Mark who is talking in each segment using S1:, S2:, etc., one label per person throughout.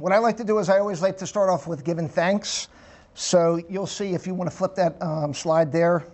S1: What I like to do is I always like to start off with giving thanks. So you'll see if you want to flip that slide there.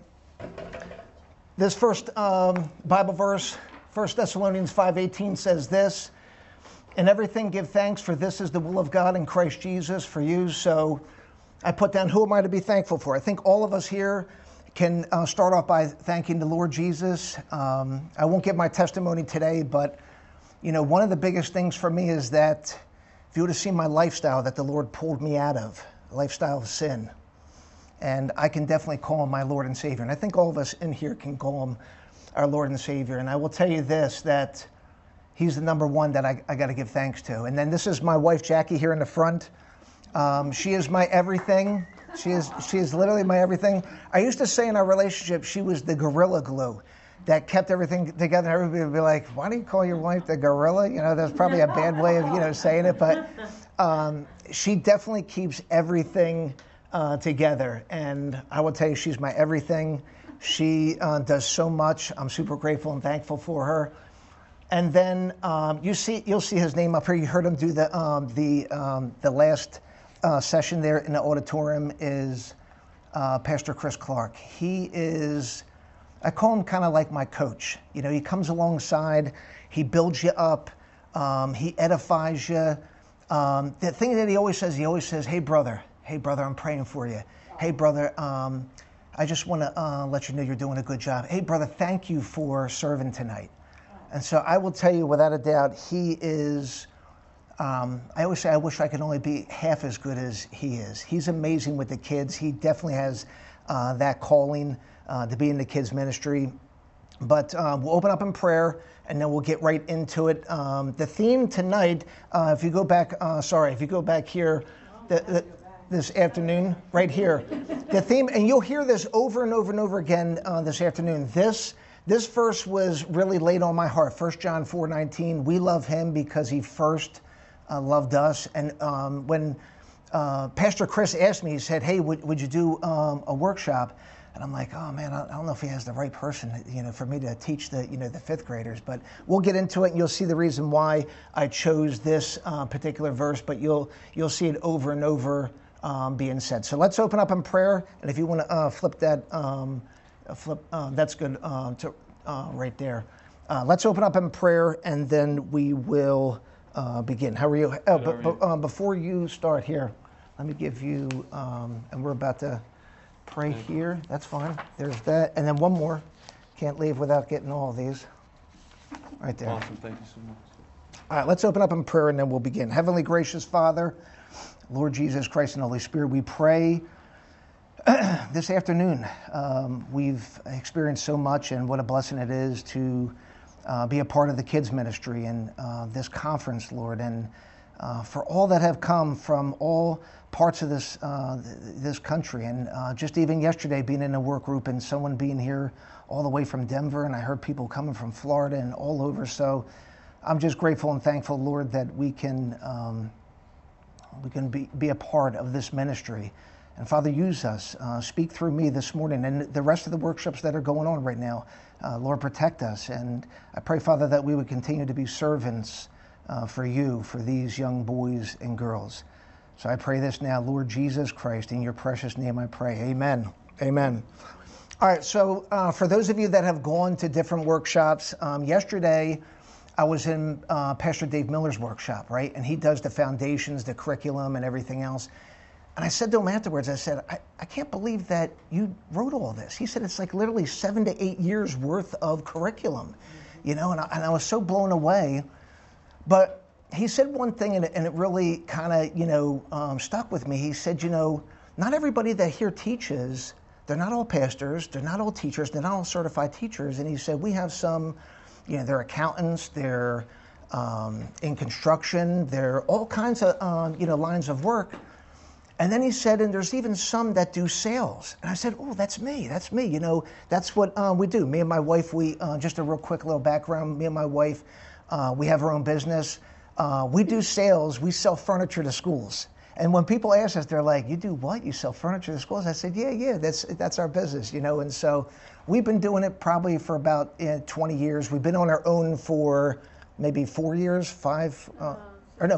S1: This first Bible verse, 1 Thessalonians 5:18 says this, "In everything give thanks, for this is the will of God in Christ Jesus for you." So I put down, who am I to be thankful for? I think all of us here can start off by thanking the Lord Jesus. I won't give my testimony today, but one of the biggest things for me is that if you would have seen my lifestyle that the Lord pulled me out of, a lifestyle of sin, and I can definitely call him my Lord and Savior. And I think all of us in here can call him our Lord and Savior. And I will tell you this, that he's the number one that I got to give thanks to. And then this is my wife, Jackie, here in the front. She is my everything. She is literally my everything. I used to say in our relationship, she was the gorilla glue that kept everything together. Everybody would be like, "Why do you call your wife the gorilla?" That's probably a bad way of saying it, but she definitely keeps everything together. And I will tell you, she's my everything. She does so much. I'm super grateful and thankful for her. And then you'll see his name up here. You heard him do the last session there in the auditorium is Pastor Chris Clark. He is, I call him kind of like my coach. He comes alongside, he builds you up, he edifies you. The thing that he always says, hey brother, I'm praying for you. Hey brother, I just want to let you know you're doing a good job. Hey brother, thank you for serving tonight. And so I will tell you without a doubt, he is, I always say I wish I could only be half as good as he is. He's amazing with the kids. He definitely has that calling to be in the kids ministry. But we'll open up in prayer and then we'll get right into it. The theme tonight, if you go back here, this afternoon, right here. The theme, and you'll hear this over and over and over again this afternoon. This verse was really laid on my heart. 1 John 4:19, we love him because he first loved us. And when Pastor Chris asked me, he said, hey, would you do a workshop? And I'm like, oh man, I don't know if he has the right person, for me to teach the fifth graders. But we'll get into it, and you'll see the reason why I chose this particular verse. But you'll see it over and over being said. So let's open up in prayer. And if you want to flip that, that's good right there. Let's open up in prayer, and then we will begin. How are you? But before you start here, let me give you, and we're about to pray here. That's fine. There's that. And then one more. Can't leave without getting all of these. Right there.
S2: Awesome. Thank you so much.
S1: All right, let's open up in prayer and then we'll begin. Heavenly gracious Father, Lord Jesus Christ and Holy Spirit, we pray this afternoon. We've experienced so much, and what a blessing it is to be a part of the kids ministry and this conference, Lord, and for all that have come from all parts of this country, and just even yesterday being in a work group and someone being here all the way from Denver, and I heard people coming from Florida and all over. So I'm just grateful and thankful, Lord, that we can be a part of this ministry. And Father, use us. Speak through me this morning and the rest of the workshops that are going on right now. Lord, protect us. And I pray, Father, that we would continue to be servants for you, for these young boys and girls. So I pray this now, Lord Jesus Christ, in your precious name I pray. Amen. Amen. All right, so for those of you that have gone to different workshops, yesterday I was in Pastor Dave Miller's workshop, right? And he does the foundations, the curriculum, and everything else. And I said to him afterwards, I said, I can't believe that you wrote all this. He said, it's like literally 7 to 8 years worth of curriculum, and I was so blown away. But he said one thing, and it really kind of, stuck with me. He said, not everybody that here teaches, they're not all pastors, they're not all teachers, they're not all certified teachers. And he said, we have some, they're accountants, they're in construction, they're all kinds of, lines of work. And then he said, and there's even some that do sales. And I said, oh, that's me. That's what we do. Me and my wife, we, just a real quick little background, me and my wife, we have our own business. We do sales. We sell furniture to schools. And when people ask us, they're like, you do what? You sell furniture to schools? I said, yeah, that's our business, And so we've been doing it probably for about 20 years. We've been on our own for maybe 4 years, 5,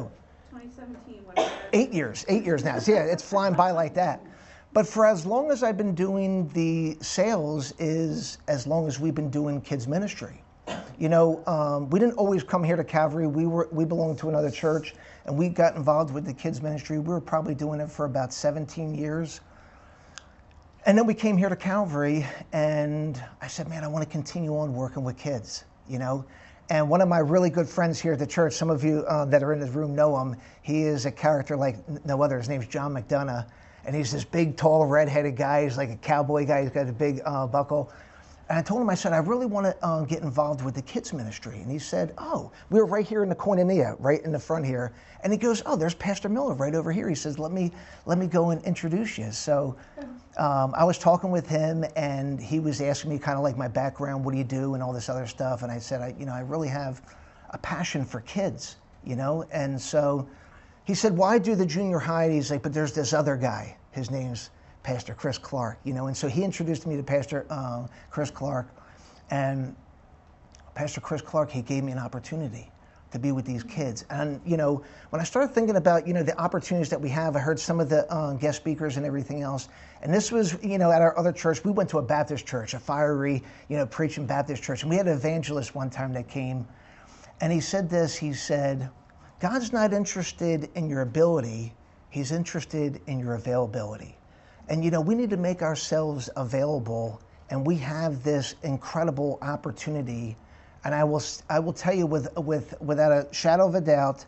S2: 2017.
S1: 8 years now. So yeah, it's flying by like that. But for as long as I've been doing the sales is as long as we've been doing kids ministry. You know, we didn't always come here to Calvary. We belonged to another church, and we got involved with the kids ministry. We were probably doing it for about 17 years. And then we came here to Calvary, and I said, man, I want to continue on working with kids, you know. And one of my really good friends here at the church, some of you that are in this room know him. He is a character like no other. His name's John McDonough. And he's this big, tall, red-headed guy. He's like a cowboy guy. He's got a big buckle. And I told him, I said, I really want to get involved with the kids ministry. And he said, oh, we were right here in the koinonia, right in the front here. And he goes, oh, there's Pastor Miller right over here. He says, let me go and introduce you. So I was talking with him, and he was asking me kind of like my background, what do you do, and all this other stuff. And I said, I really have a passion for kids, you know. And so he said, why do the junior high? He's like, but there's this other guy. His name's Pastor Chris Clark, you know. And so he introduced me to Pastor Chris Clark. And Pastor Chris Clark, he gave me an opportunity to be with these kids. And, you know, when I started thinking about, you know, the opportunities that we have, I heard some of the guest speakers and everything else. And this was, you know, at our other church, we went to a Baptist church, a fiery, you know, preaching Baptist church. And we had an evangelist one time that came, and he said this, he said, God's not interested in your ability, he's interested in your availability. And, you know, we need to make ourselves available, and we have this incredible opportunity. And I will tell you without a shadow of a doubt,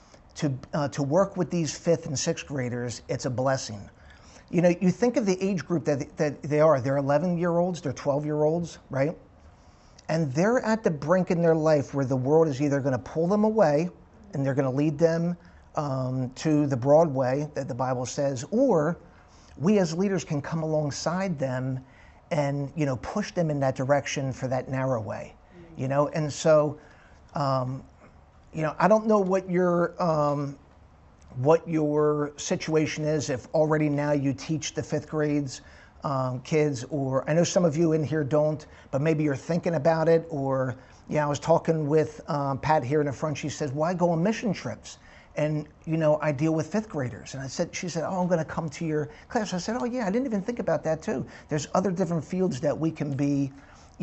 S1: to work with these 5th and 6th graders, it's a blessing. You know, you think of the age group that they are. They're 11-year-olds, they're 12-year-olds, right? And they're at the brink in their life where the world is either going to pull them away and they're going to lead them to the broad way that the Bible says, or we as leaders can come alongside them and, you know, push them in that direction for that narrow way. You know, and so, you know, I don't know what your situation is, if already now you teach the 5th grades kids, or I know some of you in here don't, but maybe you're thinking about it. Or, yeah, I was talking with Pat here in the front. She says, why go on mission trips? And, you know, I deal with 5th graders. And she said, oh, I'm going to come to your class. I said, oh, yeah, I didn't even think about that, too. There's other different fields that we can be,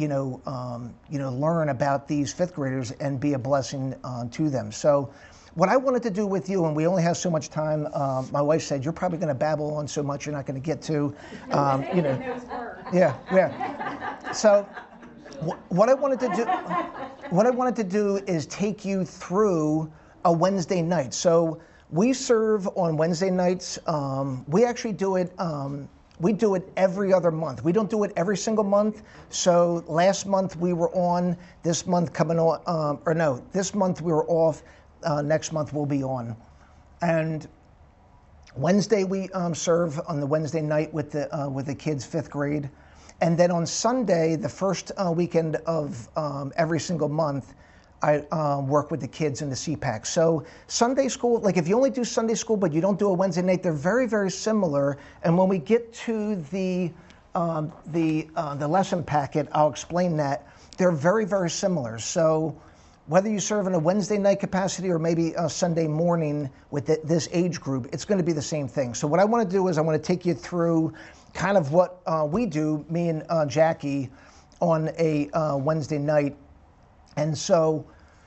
S1: learn about these 5th graders and be a blessing to them. So what I wanted to do with you, and we only have so much time, my wife said, you're probably going to babble on so much you're not going to get to, Yeah. So what I wanted to do is take you through a Wednesday night. So we serve on Wednesday nights. We actually do it. We do it every other month. We don't do it every single month. So last month we were on. This month coming on, this month we were off. Next month we'll be on. And Wednesday we serve on the Wednesday night with the kids 5th grade, and then on Sunday, the first weekend of every single month, I work with the kids in the CPAC. So Sunday school, like if you only do Sunday school but you don't do a Wednesday night, they're very, very similar. And when we get to the lesson packet, I'll explain that. They're very, very similar. So whether you serve in a Wednesday night capacity or maybe a Sunday morning with this age group, it's going to be the same thing. So what I want to do is I want to take you through kind of what we do, me and Jackie, on a Wednesday night. And so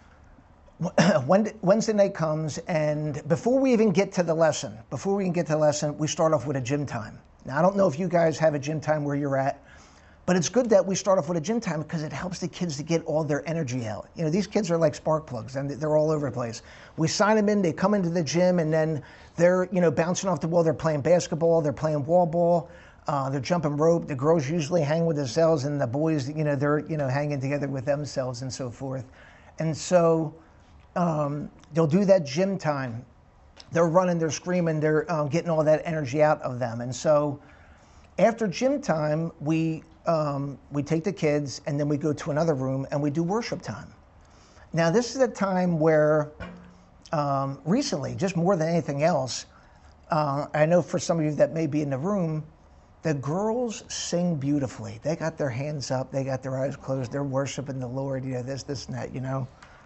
S1: Wednesday night comes, and before we even get to the lesson, we start off with a gym time. Now, I don't know if you guys have a gym time where you're at, but it's good that we start off with a gym time because it helps the kids to get all their energy out. You know, these kids are like spark plugs, and they're all over the place. We sign them in, they come into the gym, and then they're, bouncing off the wall. They're playing basketball, they're playing wall ball, they're jumping rope. The girls usually hang with themselves, and the boys, they're, hanging together with themselves and so forth. And so they'll do that gym time. They're running, they're screaming, they're getting all that energy out of them. And so after gym time, we take the kids, and then we go to another room and we do worship time. Now, this is a time where recently, just more than anything else, I know for some of you that may be in the room, the girls sing beautifully. They got their hands up, they got their eyes closed, they're worshiping the Lord, this and that,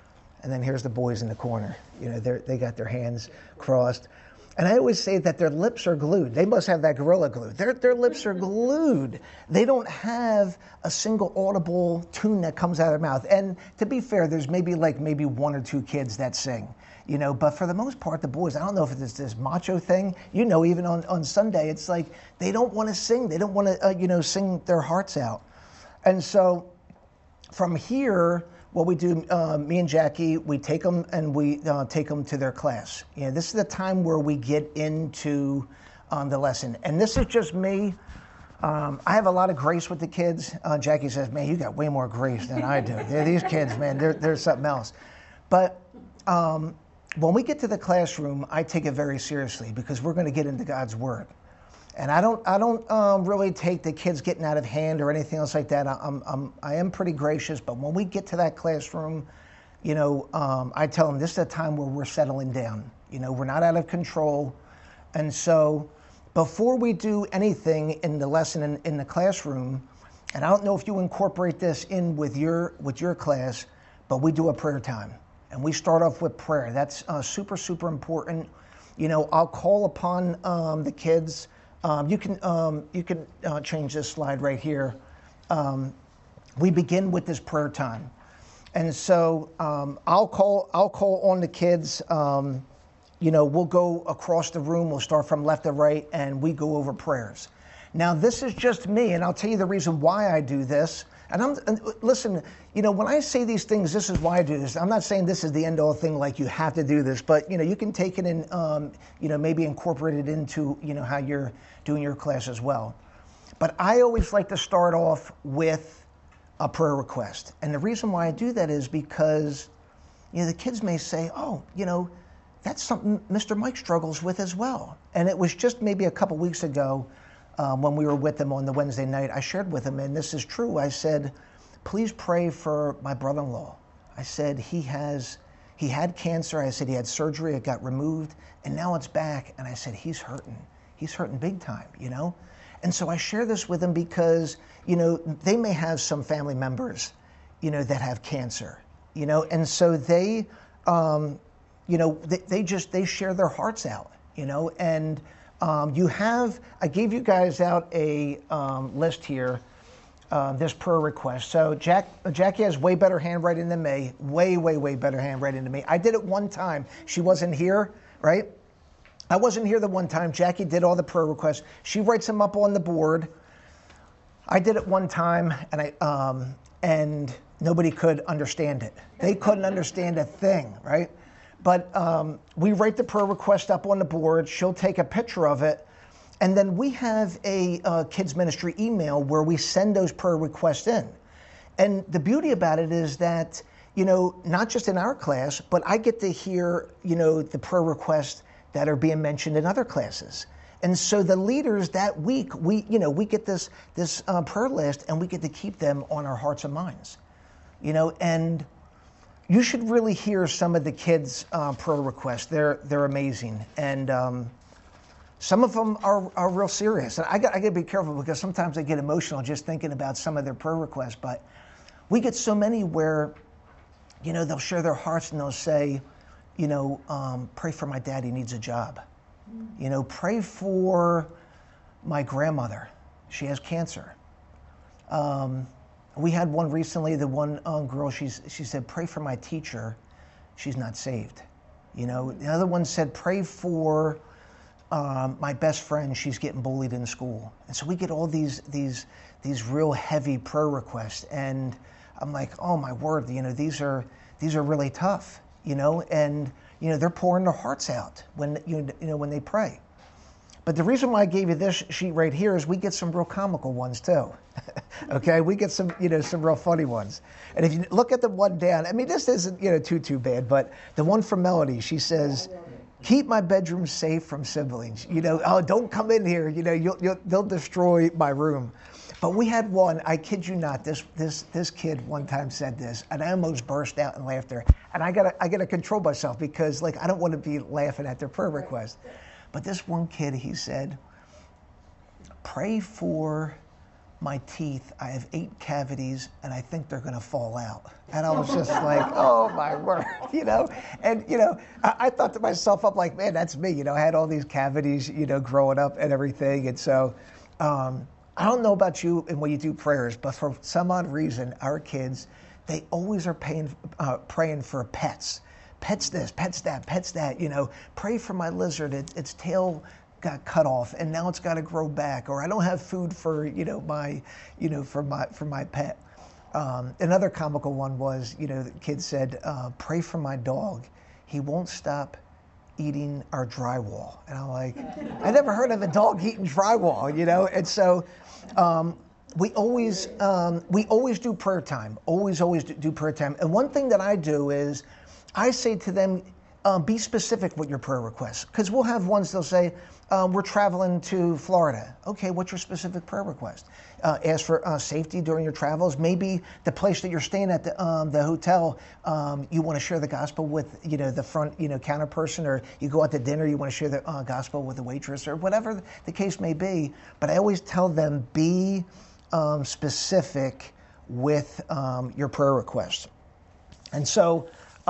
S1: And then here's the boys in the corner. You know, they got their hands crossed. And I always say that their lips are glued. They must have that gorilla glue. Their lips are glued. They don't have a single audible tune that comes out of their mouth. And to be fair, there's maybe one or two kids that sing, you know, but for the most part, the boys, I don't know if it's this macho thing, you know, even on Sunday, it's like they don't want to sing. They don't want to, sing their hearts out. And so from here, what we do, me and Jackie, we take them and we take them to their class. You know, this is the time where we get into the lesson. And this is just me. I have a lot of grace with the kids. Jackie says, man, you got way more grace than I do. These kids, man, they're something else. But when we get to the classroom, I take it very seriously because we're going to get into God's Word. And I don't really take the kids getting out of hand or anything else like that. I am pretty gracious, but when we get to that classroom, you know, I tell them this is a time where we're settling down. You know, we're not out of control. And so before we do anything in the lesson in the classroom, and I don't know if you incorporate this in with your class, but we do a prayer time. And we start off with prayer. That's super, super important. You know, I'll call upon the kids. You can change this slide right here. We begin with this prayer time, and so I'll call on the kids. You know, we'll go across the room. We'll start from left to right, and we go over prayers. Now, this is just me, and I'll tell you the reason why I do this. And listen, you know, when I say these things, this is why I do this. I'm not saying this is the end all thing, like you have to do this, but you know, you can take it and you know, maybe incorporate it into, you know, how you're doing your class as well. But I always like to start off with a prayer request. And the reason why I do that is because, you know, the kids may say, oh, you know, that's something Mr. Mike struggles with as well. And it was just maybe a couple weeks ago when we were with them on the Wednesday night, I shared with them, and this is true. I said, please pray for my brother-in-law. I said, he had cancer. I said he had surgery. It got removed, and now it's back. And I said, he's hurting. He's hurting big time, you know? And so I share this with them because, you know, they may have some family members, you know, that have cancer, you know? And so they, you know, they share their hearts out, you know? And I gave you guys out a list here, this prayer request. So Jackie has way better handwriting than me, way better handwriting than me. I did it one time. She wasn't here, right? I wasn't here the one time. Jackie did all the prayer requests. She writes them up on the board. I did it one time, and nobody could understand it. They couldn't understand a thing, right? But we write the prayer request up on the board. She'll take a picture of it. And then we have a kids ministry email where we send those prayer requests in. And the beauty about it is that, you know, not just in our class, but I get to hear, you know, the prayer requests that are being mentioned in other classes. And so the leaders that week, we get this prayer list, and we get to keep them on our hearts and minds, you know. And you should really hear some of the kids' prayer requests. They're amazing, and some of them are real serious. And I got to be careful because sometimes I get emotional just thinking about some of their prayer requests. But we get so many where, you know, they'll share their hearts and they'll say, you know, pray for my dad, he needs a job. You know, pray for my grandmother, she has cancer. We had one recently, the one girl, she said, pray for my teacher, she's not saved. You know, the other one said, pray for my best friend, she's getting bullied in school. And so we get all these real heavy prayer requests, and I'm like, oh my word, you know, these are really tough, you know, and you know, they're pouring their hearts out when when they pray. But the reason why I gave you this sheet right here is we get some real comical ones too. Okay, we get some real funny ones. And if you look at the one down, I mean, this isn't too bad, but the one from Melody, she says, keep my bedroom safe from siblings. You know, oh, don't come in here. You know, they'll destroy my room. But we had one, I kid you not, this kid one time said this, and I almost burst out in laughter. And I gotta control myself because, like, I don't want to be laughing at their prayer request. But this one kid, he said, pray for my teeth, I have 8 cavities, and I think they're going to fall out. And I was just like, oh my word, And, I thought to myself, I'm like, man, that's me. I had all these cavities, growing up and everything. And so I don't know about you and when you do prayers, but for some odd reason, our kids, they always are praying for pets. Pets this, pets that, pets that, pray for my lizard, its tail got cut off and now it's got to grow back, or I don't have food for for my pet. Another comical one was, the kid said, pray for my dog, he won't stop eating our drywall. And I'm like, I never heard of a dog eating drywall, And so we always do prayer time, always do prayer time. And one thing that I do is I say to them, be specific with your prayer requests, because we'll have ones they'll say, we're traveling to Florida. Okay, what's your specific prayer request? Ask for safety during your travels. Maybe the place that you're staying at, the hotel, you want to share the gospel with, the front, counter person, or you go out to dinner, you want to share the gospel with the waitress, or whatever the case may be. But I always tell them, be specific with your prayer requests. And so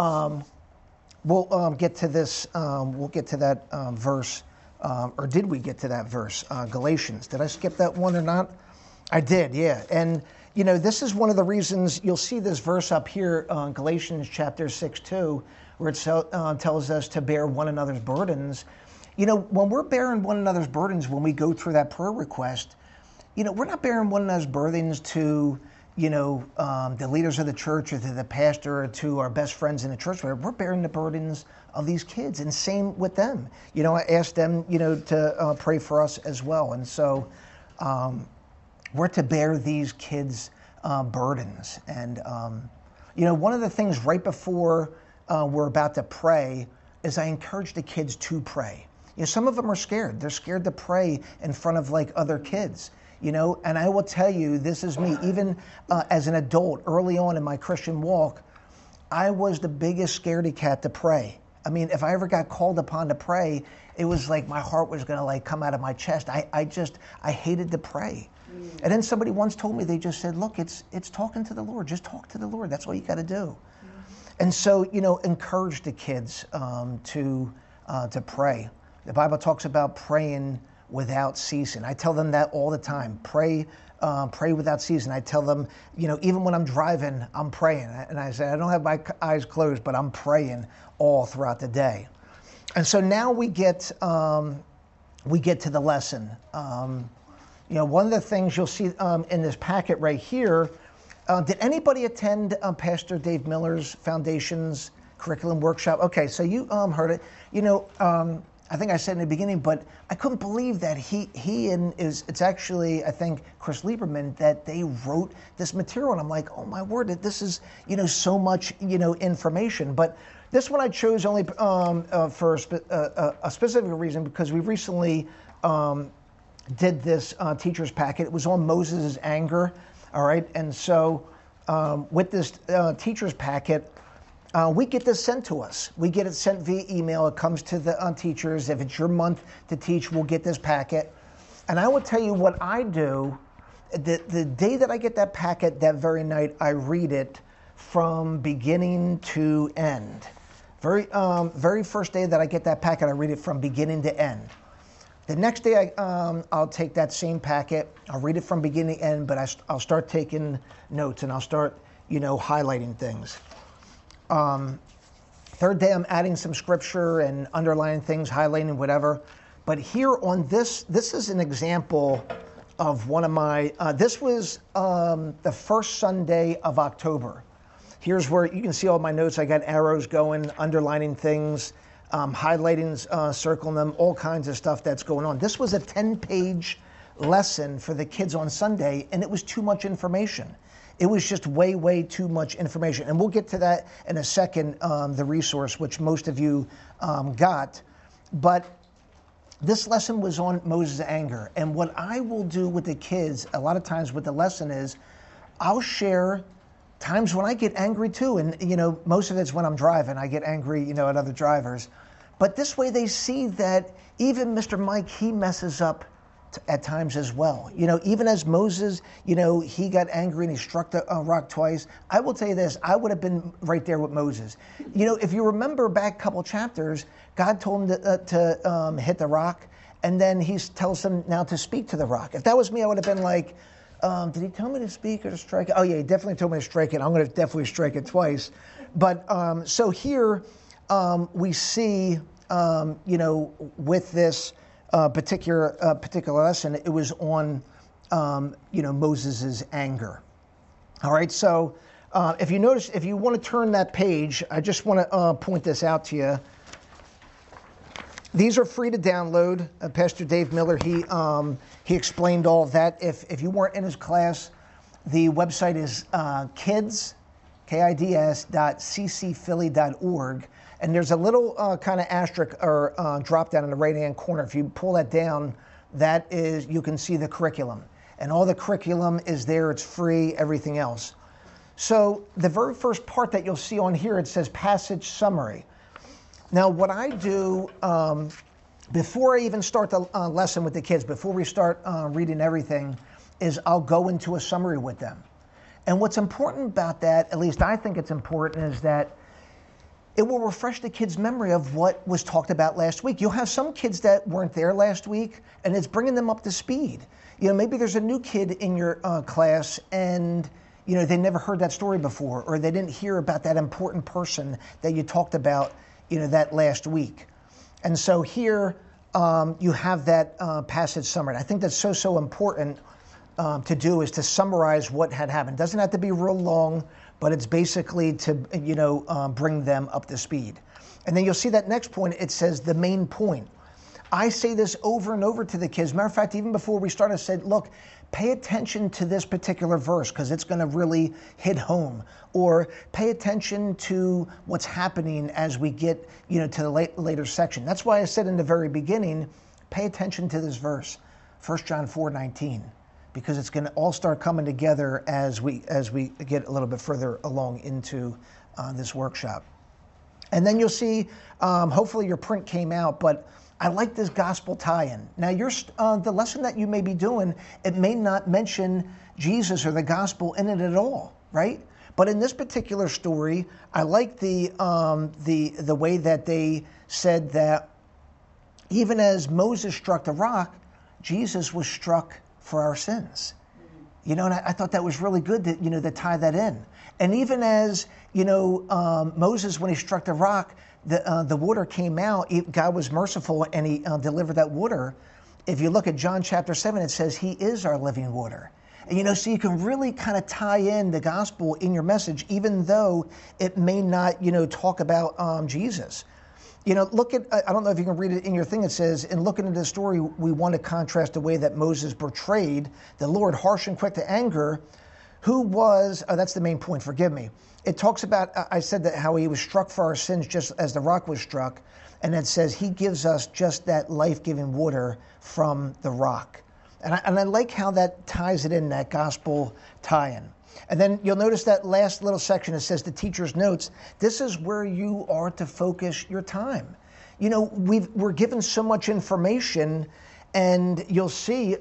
S1: we'll get to this. We'll get to that verse. Or did we get to that verse? Galatians. Did I skip that one or not? I did, yeah. And, this is one of the reasons you'll see this verse up here, Galatians chapter 6:2, where it tells us to bear one another's burdens. When we're bearing one another's burdens, when we go through that prayer request, we're not bearing one another's burdens to, the leaders of the church or to the pastor or to our best friends in the church. We're bearing the burdens of these kids, and same with them. I asked them, to pray for us as well. And so we're to bear these kids' burdens. And, one of the things right before we're about to pray is I encourage the kids to pray. Some of them are scared. They're scared to pray in front of other kids. And I will tell you, this is me. Even as an adult, early on in my Christian walk, I was the biggest scaredy cat to pray. I mean, if I ever got called upon to pray, it was like my heart was going to come out of my chest. I hated to pray. And then somebody once told me, they just said, look, it's talking to the Lord. Just talk to the Lord. That's all you got to do. And so, encourage the kids to pray. The Bible talks about praying without ceasing. I tell them that all the time. Pray without ceasing. I tell them, even when I'm driving, I'm praying. And I say, I don't have my eyes closed, but I'm praying all throughout the day. And so now we get to the lesson. One of the things you'll see in this packet right here, did anybody attend Pastor Dave Miller's Foundations Curriculum Workshop? Okay, so you heard it. I think I said in the beginning, but I couldn't believe that it's actually, I think, Chris Lieberman, that they wrote this material. And I'm like, oh my word, this is, so much, information. But this one I chose only for a specific reason, because we recently did this teacher's packet. It was on Moses' anger, all right? And so with this teacher's packet, we get this sent to us. We get it sent via email. It comes to the teachers. If it's your month to teach, we'll get this packet. And I will tell you what I do. The day that I get that packet, that very night, I read it from beginning to end. Very first day that I get that packet, I read it from beginning to end. The next day, I'll take that same packet. I'll read it from beginning to end, but I'll start taking notes and I'll start, highlighting things. Third day, I'm adding some scripture and underlining things, highlighting whatever. But here on this is an example of one of my, this was the first Sunday of October. Here's where you can see all my notes. I got arrows going, underlining things, highlighting, circling them, all kinds of stuff that's going on. This was a 10-page lesson for the kids on Sunday, and it was too much information. It was just way, way too much information. And we'll get to that in a second, the resource, which most of you got. But this lesson was on Moses' anger. And what I will do with the kids, a lot of times with the lesson is, I'll share times when I get angry too. And, most of it's when I'm driving. I get angry, at other drivers. But this way they see that even Mr. Mike, he messes up at times as well. Even as Moses, he got angry and he struck the rock twice. I will tell you this, I would have been right there with Moses. If you remember back a couple chapters, God told him to hit the rock, and then he tells him now to speak to the rock. If that was me, I would have been like, did he tell me to speak or to strike it? Oh yeah, he definitely told me to strike it. I'm going to definitely strike it twice. But so here we see, with this particular lesson, it was on, Moses' anger. All right, so if you notice, if you want to turn that page, I just want to point this out to you. These are free to download. Pastor Dave Miller, he explained all of that. If you weren't in his class, the website is kids.ccphilly.org. And there's a little kind of asterisk or drop down in the right-hand corner. If you pull that down, that is, you can see the curriculum. And all the curriculum is there. It's free, everything else. So the very first part that you'll see on here, it says passage summary. Now, what I do before I even start the lesson with the kids, before we start reading everything, is I'll go into a summary with them. And what's important about that, at least I think it's important, is that it will refresh the kids' memory of what was talked about last week. You'll have some kids that weren't there last week, and it's bringing them up to speed. Maybe there's a new kid in your class, and they never heard that story before, or they didn't hear about that important person that you talked about that last week. And so here you have that passage summary. I think that's so important to do, is to summarize what had happened. It doesn't have to be real long, but it's basically to bring them up to speed. And then you'll see that next point, it says the main point. I say this over and over to the kids. Matter of fact, even before we started, I said, look, pay attention to this particular verse because it's going to really hit home. Or pay attention to what's happening as we get to the later section. That's why I said in the very beginning, pay attention to this verse, 1 John 4:19, because it's going to all start coming together as we get a little bit further along into this workshop. And then you'll see, hopefully your print came out, but I like this gospel tie-in. Now, the lesson that you may be doing, it may not mention Jesus or the gospel in it at all, right? But in this particular story, I like the way that they said that even as Moses struck the rock, Jesus was struck for our sins. And I thought that was really good that, to tie that in. And even as, Moses, when he struck the rock, the water came out. God was merciful and he delivered that water. If you look at John chapter 7, it says he is our living water. And, so you can really kind of tie in the gospel in your message, even though it may not, talk about Jesus. Look at, I don't know if you can read it in your thing. It says, in looking at the story, we want to contrast the way that Moses portrayed the Lord, harsh and quick to anger, who was, that's the main point, forgive me. It talks about, I said that how he was struck for our sins just as the rock was struck. And it says he gives us just that life-giving water from the rock. And I like how that ties it in, that gospel tie-in. And then you'll notice that last little section, it says the teacher's notes. This is where you are to focus your time. We're given so much information, and you'll see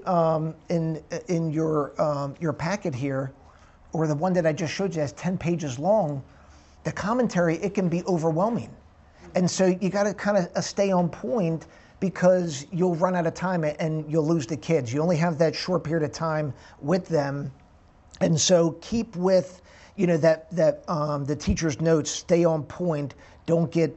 S1: in your packet here, or the one that I just showed you that's 10 pages long, the commentary, it can be overwhelming. And so you got to kind of stay on point, because you'll run out of time and you'll lose the kids. You only have that short period of time with them. And so keep with, that the teacher's notes, stay on point, don't get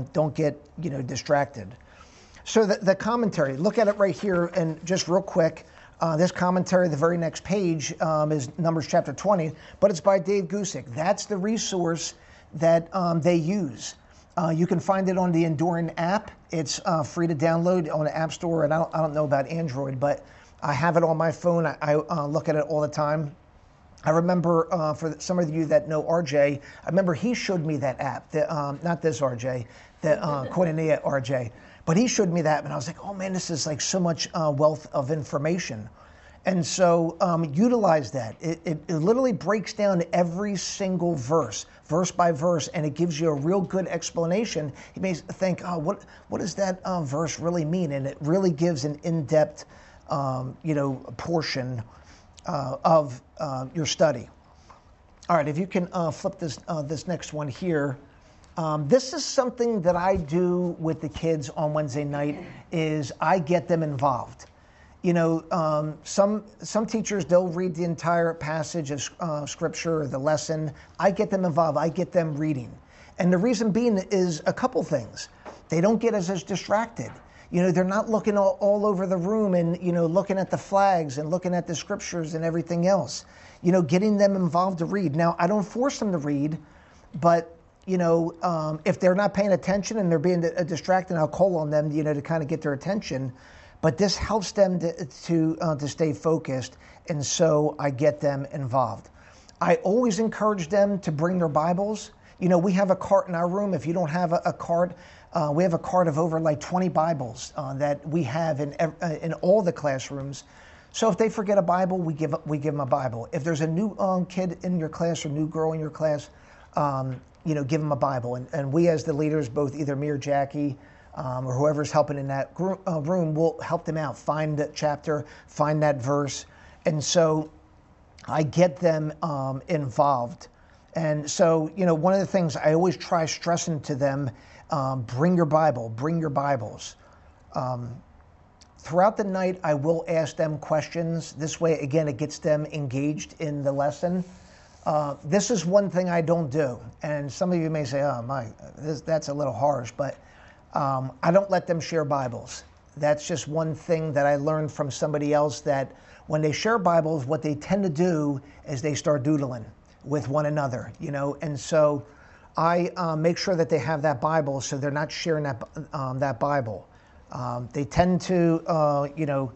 S1: distracted. So the commentary, look at it right here, and just real quick, this commentary, the very next page, is Numbers chapter 20, but it's by Dave Gusick. That's the resource that they use. You can find it on the Enduring app. It's free to download on the App Store, and I don't know about Android, but I have it on my phone. I look at it all the time. I remember, for some of you that know RJ, I remember he showed me that app, not this RJ, the Koinonia RJ, but he showed me that, and I was like, oh man, this is like so much wealth of information. And so utilize that. It literally breaks down every single verse by verse, and it gives you a real good explanation. You may think, oh, what does that verse really mean? And it really gives an in-depth portion of your study. All right, if you can flip this next one here. This is something that I do with the kids on Wednesday night, is I get them involved. Some teachers, they'll read the entire passage of Scripture or the lesson. I get them involved. I get them reading. And the reason being is a couple things. They don't get as distracted. They're not looking all over the room and, looking at the flags and looking at the scriptures and everything else. Getting them involved to read. Now, I don't force them to read, but, if they're not paying attention and they're being distracted, I'll call on them, to kind of get their attention. But this helps them to stay focused, and so I get them involved. I always encourage them to bring their Bibles. We have a cart in our room. If you don't have a cart, we have a cart of over like 20 Bibles that we have in all the classrooms. So if they forget a Bible, we give them a Bible. If there's a new kid in your class or new girl in your class, give them a Bible. And we as the leaders, both either me or Jackie or whoever's helping in that room, will help them out, find that chapter, find that verse. And so I get them involved. And so, one of the things I always try stressing to them, bring your Bible, bring your Bibles. Throughout the night, I will ask them questions. This way, again, it gets them engaged in the lesson. This is one thing I don't do. And some of you may say, that's a little harsh, but I don't let them share Bibles. That's just one thing that I learned from somebody else, that when they share Bibles, what they tend to do is they start doodling with one another, and so I make sure that they have that Bible, so they're not sharing that Bible. They tend to,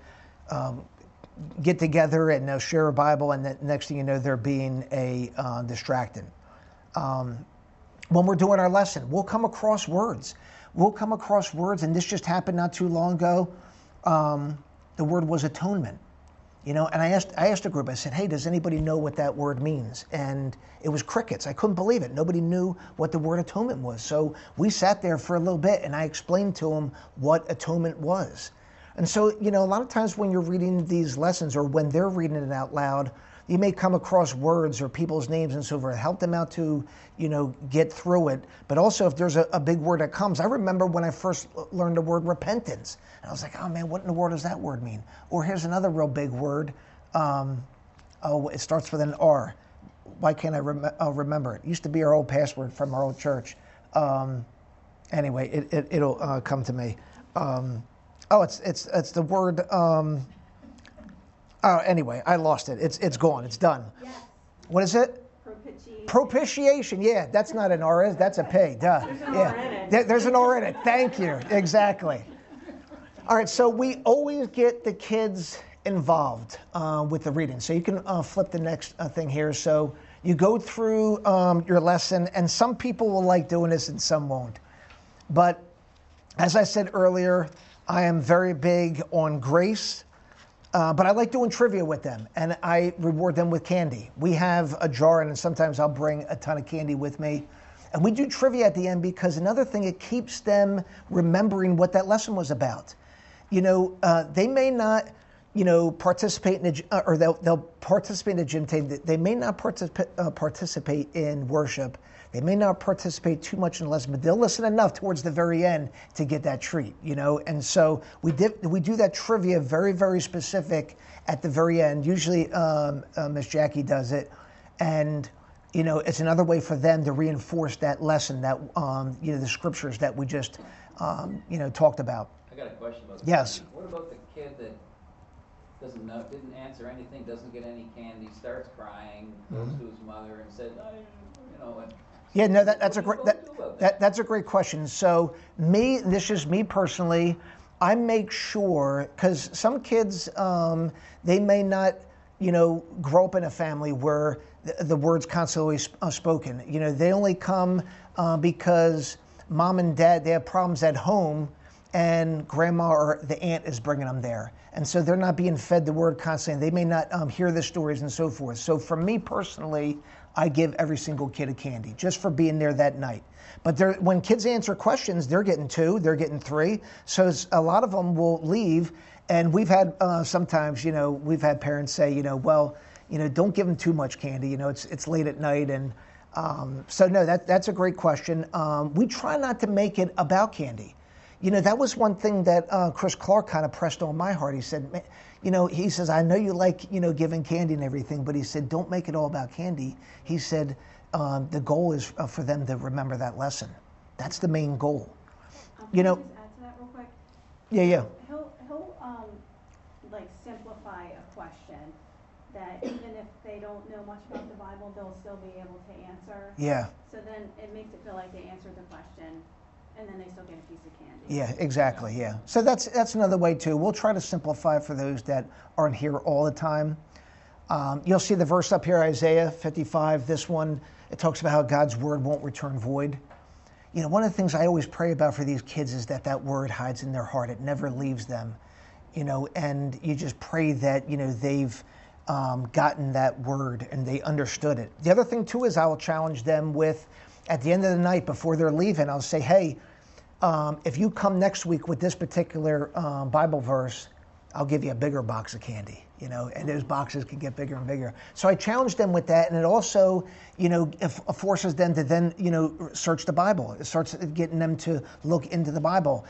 S1: get together and they'll share a Bible, and the next thing you know, they're being distracted. When we're doing our lesson, we'll come across words. And this just happened not too long ago. The word was atonement. And I asked a group, I said, hey, does anybody know what that word means? And it was crickets. I couldn't believe it. Nobody knew what the word atonement was. So we sat there for a little bit and I explained to them what atonement was. And so, a lot of times when you're reading these lessons, or when they're reading it out loud, you may come across words or people's names and so forth. Help them out to, get through it. But also if there's a big word that comes. I remember when I first learned the word repentance. And I was like, oh man, what in the world does that word mean? Or here's another real big word. It starts with an R. Why can't I remember it? It used to be our old password from our old church. Anyway, it'll come to me. It's the word... anyway, I lost it. It's gone. It's done. Yes. What is it? Propitiation. Yeah, that's not an R. That's a P. Duh. There's an R in it. There's an R in it. Thank you. Exactly. All right. So we always get the kids involved with the reading. So you can flip the next thing here. So you go through your lesson, and some people will like doing this and some won't. But as I said earlier, I am very big on grace. But I like doing trivia with them, and I reward them with candy. We have a jar, and sometimes I'll bring a ton of candy with me. And we do trivia at the end because another thing, it keeps them remembering what that lesson was about. They may not, participate in or they'll participate in the gym team. They may not participate in worship. They may not participate too much in the lesson, but they'll listen enough towards the very end to get that treat, And so we do that trivia very, very specific at the very end. Usually Miss Jackie does it. And, it's another way for them to reinforce that lesson, that, the scriptures that we just, talked about.
S2: I got a question about that.
S1: Yes.
S2: What about the kid that doesn't know, didn't answer anything, doesn't get any candy, starts crying, goes to his mother and said,
S1: Yeah, no, that's a great question. So this is me personally, I make sure, because some kids, they may not, grow up in a family where the word's constantly spoken. They only come because mom and dad, they have problems at home, and grandma or the aunt is bringing them there. And so they're not being fed the word constantly. They may not hear the stories and so forth. So for me personally, I give every single kid a candy just for being there that night. But when kids answer questions, they're getting 2, they're getting 3. So a lot of them will leave. And we've had sometimes, we've had parents say, well, don't give them too much candy. It's late at night. And so no, that's a great question. We try not to make it about candy. That was one thing that Chris Clark kind of pressed on my heart. He said, he says, I know you like, giving candy and everything, but he said, don't make it all about candy. He said, the goal is for them to remember that lesson. That's the main goal.
S3: Can I just add to that real quick?
S1: Yeah.
S3: He'll like simplify a question that even if they don't know much about the Bible, they'll still be able to answer.
S1: Yeah.
S3: So then it makes it feel like they answered the question, and then they still get a piece of candy.
S1: Yeah, exactly. Yeah. So that's another way too. We'll try to simplify for those that aren't here all the time. You'll see the verse up here, Isaiah 55. This one, it talks about how God's word won't return void. One of the things I always pray about for these kids is that word hides in their heart. It never leaves them. And you just pray that they've gotten that word and they understood it. The other thing too is I will challenge them with, at the end of the night before they're leaving, I'll say, hey, if you come next week with this particular Bible verse, I'll give you a bigger box of candy, and those boxes can get bigger and bigger. So I challenge them with that, and it also, forces them to then, search the Bible. It starts getting them to look into the Bible.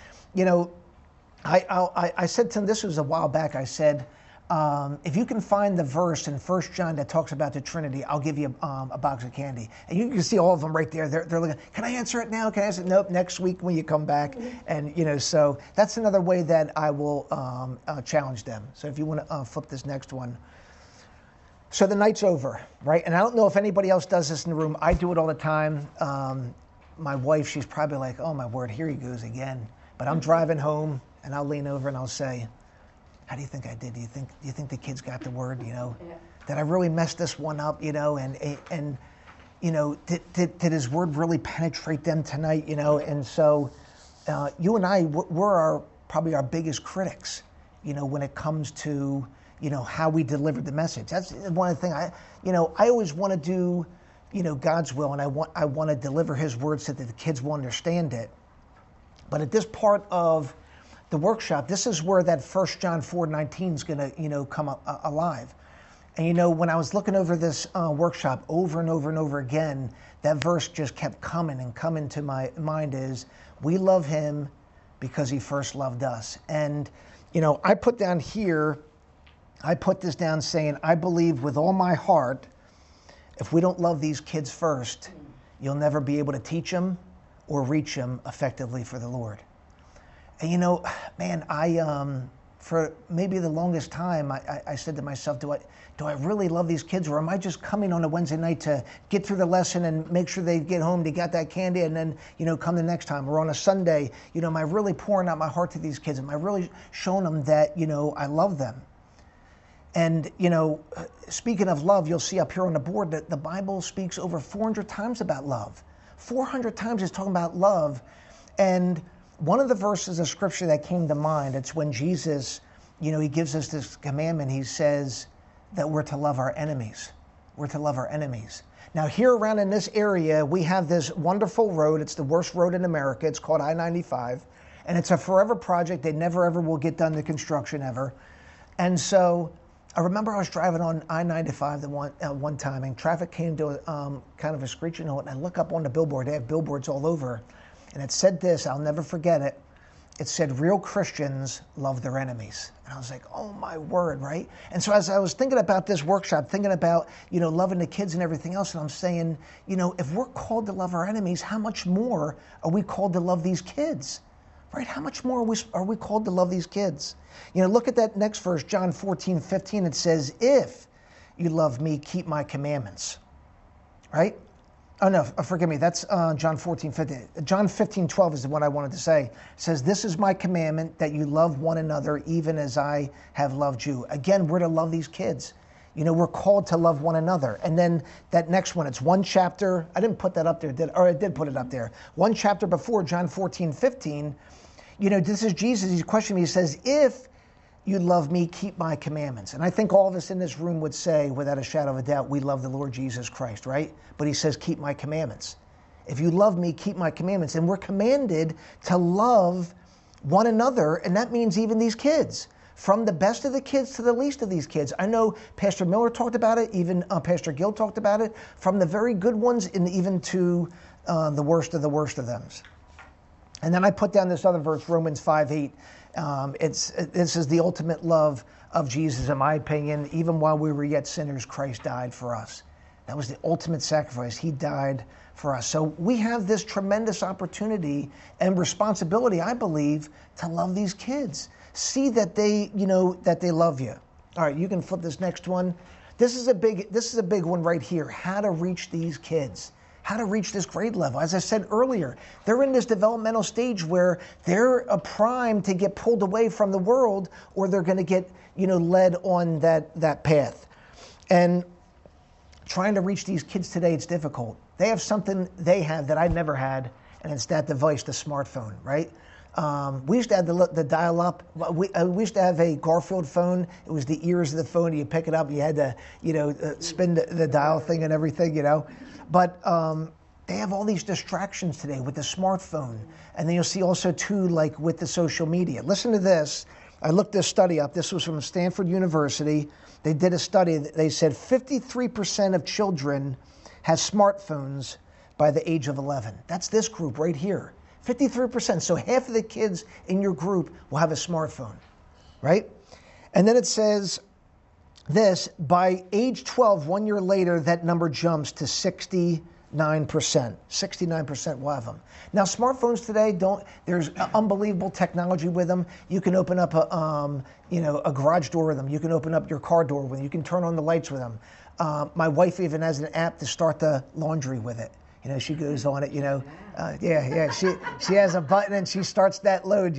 S1: I said to them, this was a while back, I said, if you can find the verse in 1 John that talks about the Trinity, I'll give you a box of candy. And you can see all of them right there. They're looking, can I answer it now? Can I answer it? Nope, next week when you come back. And, so that's another way that I will challenge them. So if you want to flip this next one. So the night's over, right? And I don't know if anybody else does this in the room. I do it all the time. My wife, she's probably like, oh, my word, here he goes again. But I'm driving home, and I'll lean over and I'll say, how do you think I did? Do you think the kids got the word? That I really messed this one up? And did his word really penetrate them tonight? And so you and I, we're probably our biggest critics. When it comes to how we deliver the message. That's one of the things I always want to do. God's will, and I want to deliver His word so that the kids will understand it. But at this part of the workshop, this is where that 1 John 4:19 is going to, come alive. And, when I was looking over this workshop over and over and over again, that verse just kept coming and coming to my mind is, we love Him because He first loved us. And, I put this down saying, I believe with all my heart, if we don't love these kids first, you'll never be able to teach them or reach them effectively for the Lord. And man, for maybe the longest time, I said to myself, do I really love these kids, or am I just coming on a Wednesday night to get through the lesson and make sure they get home, they got that candy, and then, come the next time? Or on a Sunday, am I really pouring out my heart to these kids? Am I really showing them that, I love them? And, speaking of love, you'll see up here on the board that the Bible speaks over 400 times about love. 400 times it's talking about love. And one of the verses of Scripture that came to mind, it's when Jesus, He gives us this commandment. He says that we're to love our enemies. We're to love our enemies. Now, here around in this area, we have this wonderful road. It's the worst road in America. It's called I-95. And it's a forever project. They never, ever will get done the construction ever. And so I remember I was driving on I-95 one time, and traffic came to kind of a screeching halt, and I look up on the billboard. They have billboards all over. And it said this, I'll never forget it. It said, real Christians love their enemies. And I was like, oh my word, right? And so as I was thinking about this workshop, thinking about, loving the kids and everything else, and I'm saying, if we're called to love our enemies, how much more are we called to love these kids? Right? How much more are we called to love these kids? Look at that next verse, John 14:15. It says, if you love me, keep my commandments. Right? Oh, no, forgive me. That's John 14:15. John 15:12 is the one I wanted to say. It says, this is my commandment, that you love one another even as I have loved you. Again, we're to love these kids. We're called to love one another. And then that next one, it's one chapter. I didn't put that up there, I did put it up there. One chapter before, John 14:15. This is Jesus. He's questioning me. He says, if you love me, keep my commandments. And I think all of us in this room would say, without a shadow of a doubt, we love the Lord Jesus Christ, right? But he says, keep my commandments. If you love me, keep my commandments. And we're commanded to love one another, and that means even these kids. From the best of the kids to the least of these kids. I know Pastor Miller talked about it, even Pastor Gill talked about it, from the very good ones and even to the worst of them. And then I put down this other verse, Romans 5:8. This is the ultimate love of Jesus, in my opinion. Even while we were yet sinners, Christ died for us. That was the ultimate sacrifice. He died for us. So we have this tremendous opportunity and responsibility, I believe, to love these kids. See that they, that they love you. All right, you can flip this next one. This is a big one right here. How to reach these kids. How to reach this grade level. As I said earlier, they're in this developmental stage where they're a prime to get pulled away from the world, or they're going to get, led on that path. And trying to reach these kids today, it's difficult. They have something they have that I never had, and it's that device, the smartphone, right? We used to have the dial-up. We used to have a Garfield phone. It was the ears of the phone. You pick it up. You had to, spin the dial thing and everything, But they have all these distractions today with the smartphone. And then you'll see also, too, like with the social media. Listen to this. I looked this study up. This was from Stanford University. They did a study. They said 53% of children have smartphones by the age of 11. That's this group right here. 53%. So half of the kids in your group will have a smartphone, right? And then it says this, by age 12, 1 year later, that number jumps to 69%. 69% will have them. Now, smartphones today there's unbelievable technology with them. You can open up a garage door with them. You can open up your car door with them. You can turn on the lights with them. My wife even has an app to start the laundry with it. She goes on it, she has a button and she starts that load,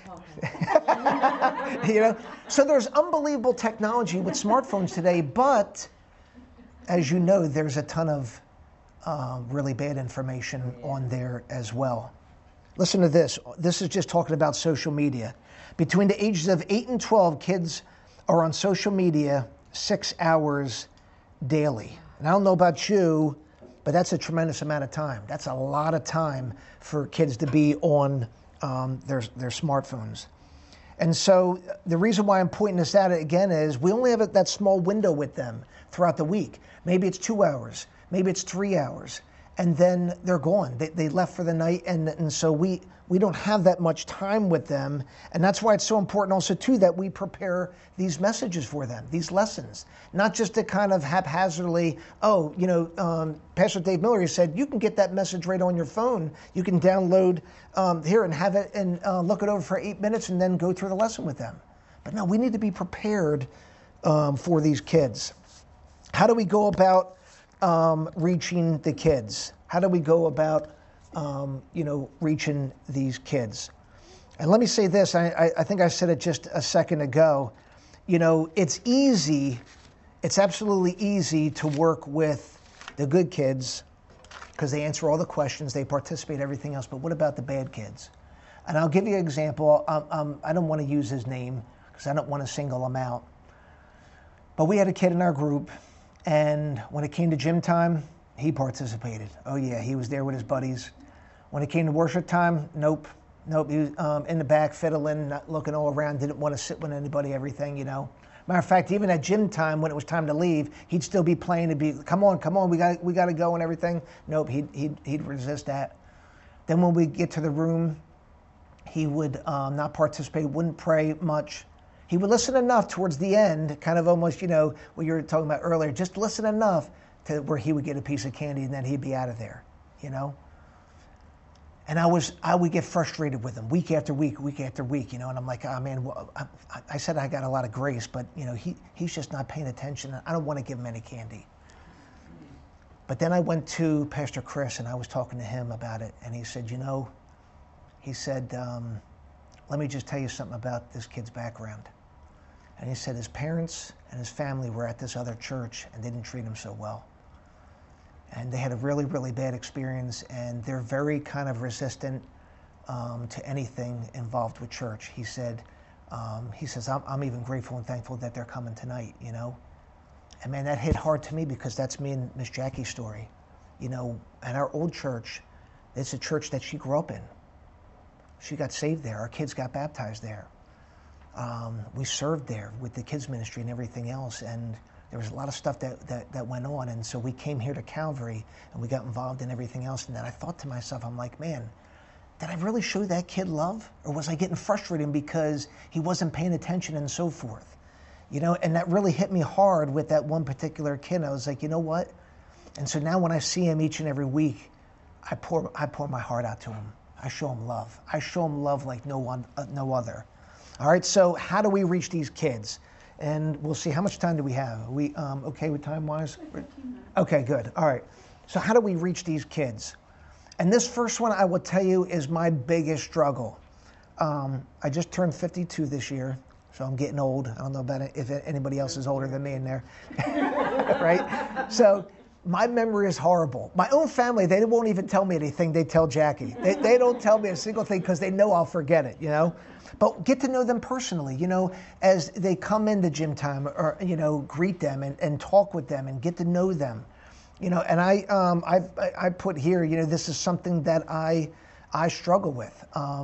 S1: So there's unbelievable technology with smartphones today, but as you know, there's a ton of really bad information on there as well. Listen to this. This is just talking about social media. Between the ages of 8 and 12, kids are on social media 6 hours daily. And I don't know about you, but that's a tremendous amount of time. That's a lot of time for kids to be on their smartphones. And so the reason why I'm pointing this out again is we only have that small window with them throughout the week. Maybe it's 2 hours. Maybe it's 3 hours. And then they're gone. They left for the night. And so we don't have that much time with them. And that's why it's so important also, too, that we prepare these messages for them, these lessons. Not just to kind of haphazardly, Pastor Dave Miller, he said, you can get that message right on your phone. You can download here and have it and look it over for 8 minutes and then go through the lesson with them. But no, we need to be prepared for these kids. How do we go about reaching the kids? How do we go about, reaching these kids? And let me say this. I think I said it just a second ago. It's easy. It's absolutely easy to work with the good kids because they answer all the questions, they participate, everything else. But what about the bad kids? And I'll give you an example. I don't want to use his name because I don't want to single him out. But we had a kid in our group, and when it came to gym time, he participated. Oh, yeah, he was there with his buddies. When it came to worship time, nope. He was in the back, fiddling, not looking all around, didn't want to sit with anybody, everything, Matter of fact, even at gym time, when it was time to leave, he'd still be playing to be, come on, we got to go and everything. Nope, he'd resist that. Then when we get to the room, he would not participate, wouldn't pray much. He would listen enough towards the end, kind of almost, what you were talking about earlier, just listen enough to where he would get a piece of candy and then he'd be out of there, And I would get frustrated with him week after week, and I'm like, oh man, well, I said I got a lot of grace, but he's just not paying attention. I don't want to give him any candy. But then I went to Pastor Chris and I was talking to him about it, and he said, let me just tell you something about this kid's background. And he said his parents and his family were at this other church and they didn't treat him so well. And they had a really, really bad experience, and they're very kind of resistant to anything involved with church. He said, He says, I'm even grateful and thankful that they're coming tonight, you know. And man, that hit hard to me because that's me and Miss Jackie's story. You know, at our old church, it's a church that she grew up in. She got saved there. Our kids got baptized there. We served there with the kids ministry and everything else. And there was a lot of stuff that went on. And so we came here to Calvary and we got involved in everything else. And then I thought to myself, I'm like, man, did I really show that kid love? Or was I getting frustrated because he wasn't paying attention and so forth? You know, and that really hit me hard with that one particular kid. I was like, you know what? And so now when I see him each and every week, I pour my heart out to him. I show him love. I show him love like no other. All right, so how do we reach these kids? And we'll see, how much time do we have? Are we okay with time-wise? Okay, good. All right. So how do we reach these kids? And this first one, I will tell you, is my biggest struggle. I just turned 52 this year, so I'm getting old. I don't know about it, if anybody else is older than me in there, right? So my memory is horrible. My own family, they won't even tell me anything. They tell Jackie. They don't tell me a single thing because they know I'll forget it, you know? But get to know them personally, you know, as they come into gym time, or, you know, greet them and talk with them and get to know them. You know, and I put here, you know, this is something that I struggle with.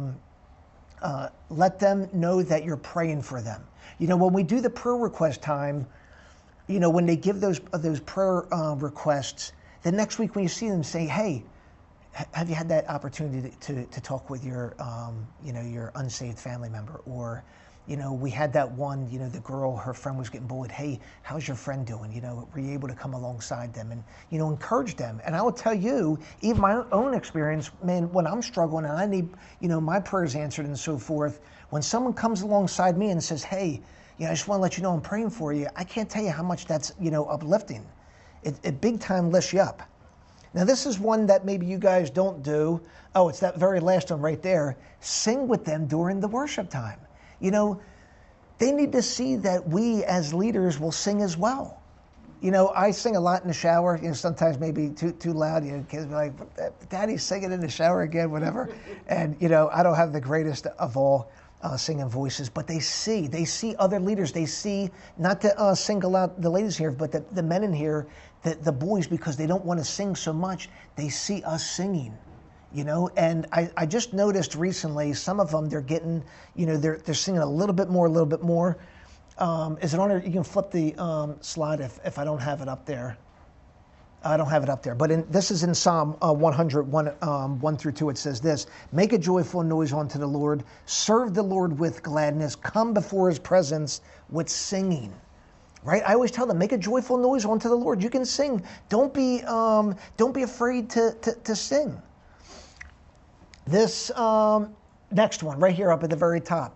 S1: Let them know that you're praying for them. You know, when we do the prayer request time, you know, when they give those prayer requests, the next week when you see them, say, hey, have you had that opportunity to talk with your, you know, your unsaved family member? Or, you know, we had that one, you know, the girl, her friend was getting bullied. Hey, how's your friend doing? You know, were you able to come alongside them and, you know, encourage them? And I will tell you, even my own experience, man, when I'm struggling and I need, you know, my prayers answered and so forth, when someone comes alongside me and says, hey, you know, I just want to let you know I'm praying for you, I can't tell you how much that's, you know, uplifting. It big time lifts you up. Now, this is one that maybe you guys don't do. Oh, it's that very last one right there. Sing with them during the worship time. You know, they need to see that we as leaders will sing as well. You know, I sing a lot in the shower. You know, sometimes maybe too loud. You know, kids be like, Daddy's singing in the shower again, whatever. And, you know, I don't have the greatest of all singing voices, but they see other leaders. They see, not to single out the ladies here, but the men in here, the boys, because they don't want to sing so much, they see us singing. You know, and I just noticed recently, some of them, they're getting, you know, they're singing a little bit more. Is it on there? You can flip the slide if I don't have it up there. I don't have it up there. But this is in Psalm 100, 1 through 2. It says this: make a joyful noise unto the Lord. Serve the Lord with gladness. Come before his presence with singing. Right? I always tell them, make a joyful noise unto the Lord. You can sing. Don't be afraid to sing. This next one, right here up at the very top.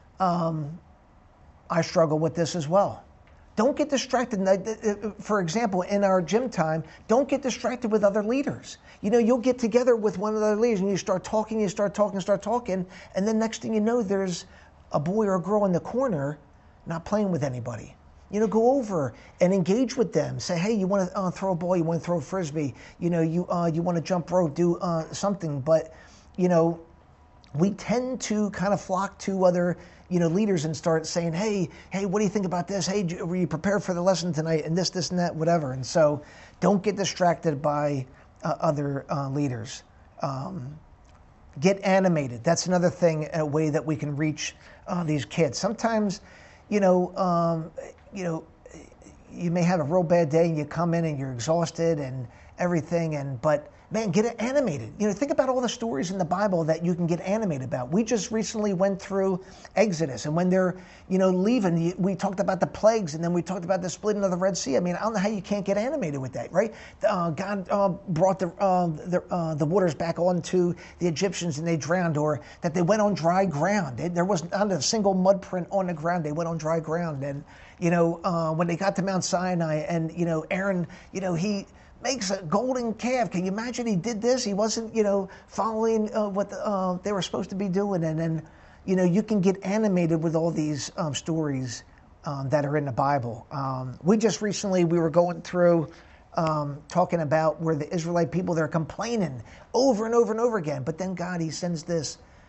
S1: I struggle with this as well. Don't get distracted. For example, in our gym time, don't get distracted with other leaders. You know, you'll get together with one of the other leaders and you start talking, and then next thing you know, there's a boy or a girl in the corner not playing with anybody. You know, go over and engage with them. Say, hey, you want to throw a ball, you want to throw a frisbee, you know, you want to jump rope, do something. But, you know, we tend to kind of flock to other, you know, leaders and start saying, hey, what do you think about this? Hey, were you prepared for the lesson tonight? And this and that, whatever. And so don't get distracted by other leaders. Get animated. That's another thing, a way that we can reach these kids. Sometimes, you know, you may have a real bad day and you come in and you're exhausted and everything, but man, get it animated. You know, think about all the stories in the Bible that you can get animated about. We just recently went through Exodus, and when they're, you know, leaving, we talked about the plagues, and then we talked about the splitting of the Red Sea. I mean, I don't know how you can't get animated with that, right? God brought the waters back onto the Egyptians, and they drowned, or that they went on dry ground. There wasn't a single mud print on the ground. They went on dry ground, and you know, when they got to Mount Sinai, and you know, Aaron, you know, he makes a golden calf. Can you imagine he did this? He wasn't, you know, following what they were supposed to be doing. And then, you know, you can get animated with all these stories that are in the Bible. We were going through talking about where the Israelite people, they're complaining over and over and over again. But then God, he sends this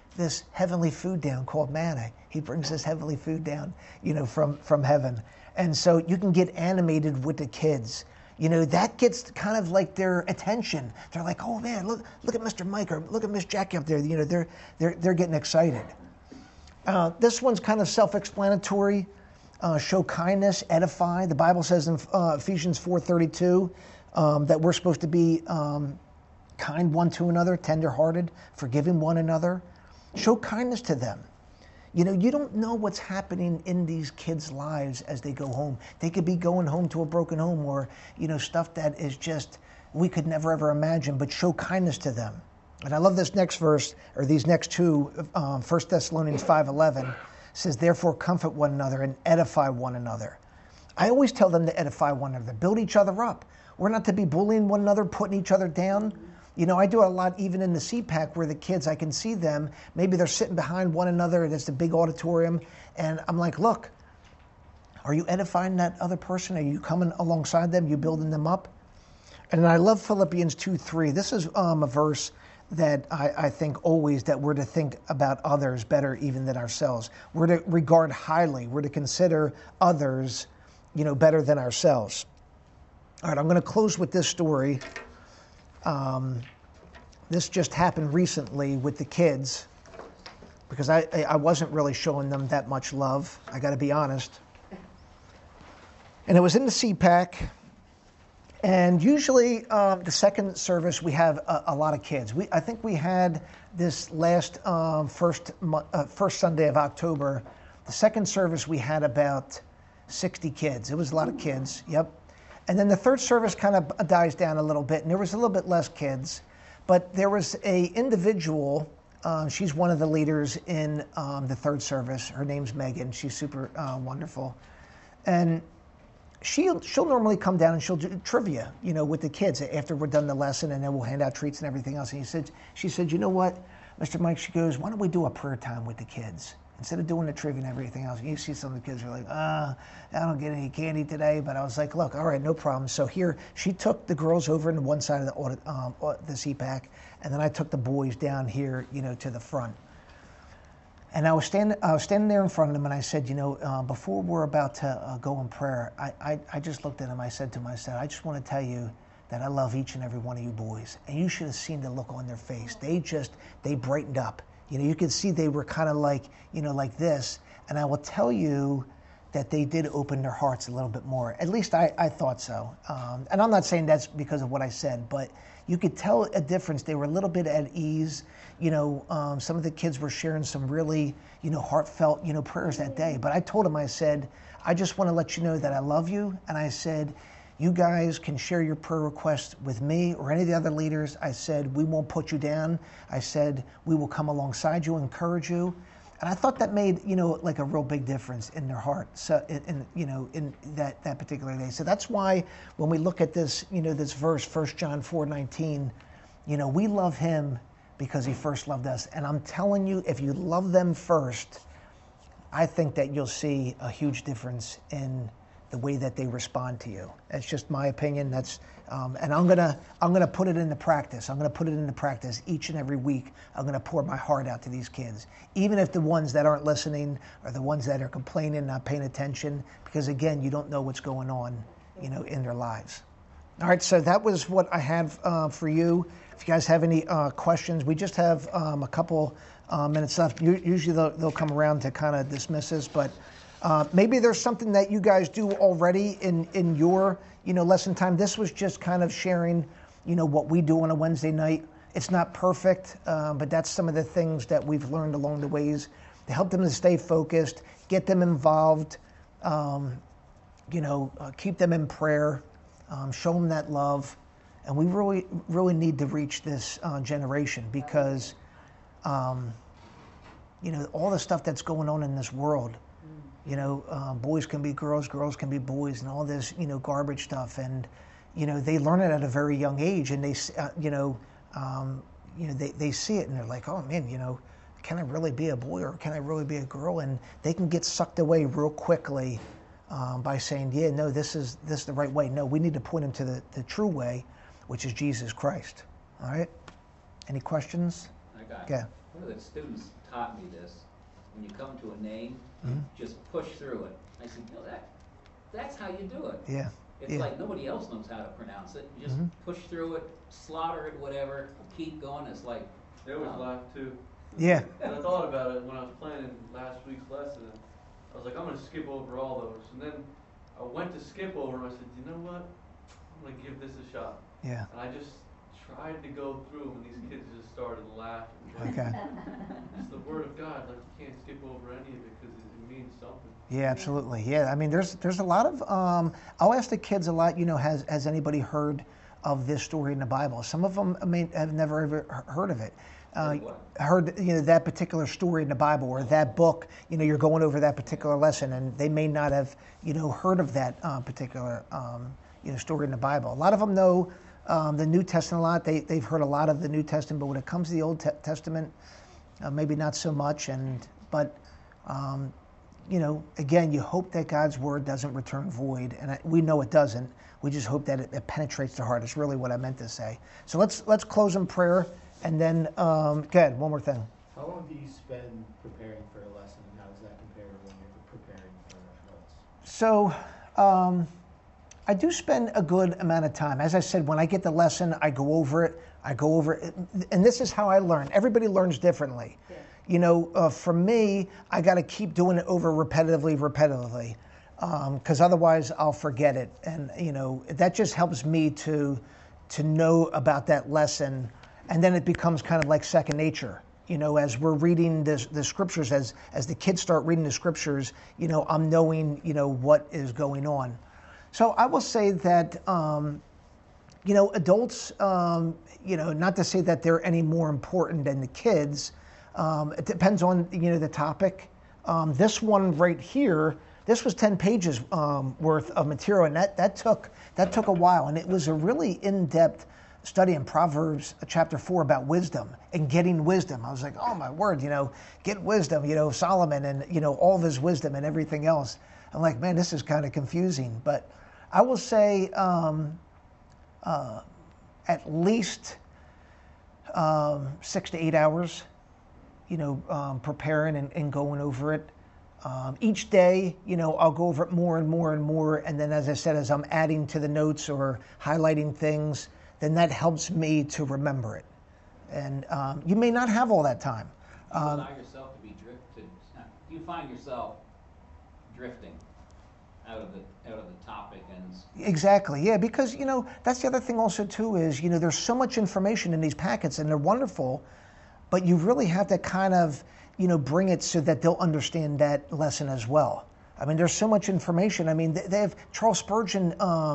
S1: this heavenly food down called manna. He brings this heavenly food down, from heaven. And so you can get animated with the kids. That gets kind of like their attention. They're like, oh man, look at Mr. Mike or look at Miss Jackie up there. They're getting excited. This one's kind of self-explanatory. Show kindness, edify. The Bible says in Ephesians 4:32 that we're supposed to be kind one to another, tender-hearted, forgiving one another. Show kindness to them. You don't know what's happening in these kids' lives as they go home. They could be going home to a broken home or, stuff that is just, we could never ever imagine, but show kindness to them. And I love this next verse, or these next two, 1 Thessalonians 5:11 says, therefore comfort one another and edify one another. I always tell them to edify one another, build each other up. We're not to be bullying one another, putting each other down. I do it a lot even in the CPAC where the kids, I can see them, maybe they're sitting behind one another and it's a big auditorium. And I'm like, look, are you edifying that other person? Are you coming alongside them? Are you building them up? And I love Philippians 2:3. This is a verse that I think always that we're to think about others better even than ourselves. We're to regard highly. We're to consider others, better than ourselves. All right, I'm going to close with this story. This just happened recently with the kids because I wasn't really showing them that much love. I got to be honest. And it was in the CPAC. And usually the second service, we have a lot of kids. I think we had this last first Sunday of October. The second service, we had about 60 kids. It was a lot of kids, yep. And then the third service kind of dies down a little bit, and there was a little bit less kids. But there was a individual, she's one of the leaders in the third service. Her name's Megan. She's super wonderful. And she'll normally come down and she'll do trivia, with the kids after we're done the lesson, and then we'll hand out treats and everything else. And she said, you know what, Mr. Mike, she goes, why don't we do a prayer time with the kids? Instead of doing the trivia and everything else. And you see some of the kids are like, I don't get any candy today. But I was like, look, all right, no problem. So here, she took the girls over in one side of the CPAC, and then I took the boys down here, to the front. And I was standing there in front of them, and I said, before we're about to go in prayer, I just looked at them. I said to myself, I just want to tell you that I love each and every one of you boys. And you should have seen the look on their face. They brightened up. You could see they were kind of like, like this. And I will tell you that they did open their hearts a little bit more. At least I thought so. And I'm not saying that's because of what I said, but you could tell a difference. They were a little bit at ease. Some of the kids were sharing some really, heartfelt, prayers that day. But I told them, I said, I just want to let you know that I love you. And I said, you guys can share your prayer requests with me or any of the other leaders. I said, we won't put you down. I said, we will come alongside you, encourage you. And I thought that made, like a real big difference in their heart. So, in that particular day. So that's why when we look at this, this verse, 1 John 4:19, we love him because he first loved us. And I'm telling you, if you love them first, I think that you'll see a huge difference in the way that they respond to you. That's just my opinion. That's and I'm gonna put it into practice. I'm gonna put it into practice each and every week. I'm gonna pour my heart out to these kids, even if the ones that aren't listening are the ones that are complaining, not paying attention. Because again, you don't know what's going on, in their lives. All right, so that was what I had for you. If you guys have any questions, we just have a couple minutes left. Usually they'll come around to kind of dismiss us, but. Maybe there's something that you guys do already in your, lesson time. This was just kind of sharing, what we do on a Wednesday night. It's not perfect, but that's some of the things that we've learned along the ways to help them to stay focused, get them involved, keep them in prayer, show them that love. And we really, really need to reach this generation because, all the stuff that's going on in this world, boys can be girls, girls can be boys, and all this, garbage stuff. And, they learn it at a very young age, and they, they see it, and they're like, oh man, can I really be a boy or can I really be a girl? And they can get sucked away real quickly by saying, yeah, no, this is the right way. No, we need to point them to the true way, which is Jesus Christ. All right. Any questions?
S2: I got it.
S1: Yeah.
S2: What do the students taught me this. When you come to a name, just push through it. I said, that's how you do it.
S1: Yeah.
S2: It's like nobody else knows how to pronounce it. You just push through it, slaughter it, whatever, keep going. It's like...
S4: They always laugh too.
S1: Yeah.
S4: And I thought about it when I was planning last week's lesson. I was like, I'm going to skip over all those. And then I went to skip over and I said, you know what? I'm going to give this a shot.
S1: Yeah.
S4: And I just tried to go through and these kids just started laughing.
S1: Okay.
S4: It's the Word of God. Like, you can't skip over any of it because it means something.
S1: Yeah, absolutely. Yeah, I mean, there's a lot of. I'll ask the kids a lot. Has anybody heard of this story in the Bible? Some of them have never ever heard of it. Heard that particular story in the Bible or that book. You're going over that particular lesson, and they may not have heard of that particular story in the Bible. A lot of them know the New Testament a lot. They've heard a lot of the New Testament, but when it comes to the Old Testament, maybe not so much. But again, you hope that God's word doesn't return void, and we know it doesn't. We just hope that it penetrates the heart. Is really what I meant to say. So let's close in prayer, and then go ahead. One more thing.
S5: How long do you spend preparing for a lesson, and how does that compare to when you're preparing for notes?
S1: So I do spend a good amount of time. As I said, when I get the lesson, I go over it, and this is how I learn. Everybody learns differently. Yeah. For me, I got to keep doing it over repetitively, because otherwise I'll forget it. And that just helps me to know about that lesson, and then it becomes kind of like second nature. As we're reading the scriptures, as the kids start reading the scriptures, I'm knowing what is going on. So I will say that adults, not to say that they're any more important than the kids. It depends on the topic. This one right here, this was 10 pages worth of material, and that took a while, and it was a really in-depth study in Proverbs chapter 4 about wisdom and getting wisdom. I was like, oh my word, get wisdom, Solomon and all of his wisdom and everything else. I'm like, man, this is kind of confusing, but I will say at least 6 to 8 hours. Preparing and going over it. Each day, I'll go over it more and more and more. And then, as I said, as I'm adding to the notes or highlighting things, then that helps me to remember it. And you may not have all that time.
S2: Do you allow yourself to be drifted? Do you find yourself drifting out of the topic and?
S1: Exactly, yeah, because that's the other thing also too is there's so much information in these packets and they're wonderful. But you really have to kind of, bring it so that they'll understand that lesson as well. I mean, there's so much information. I mean, they have Charles Spurgeon,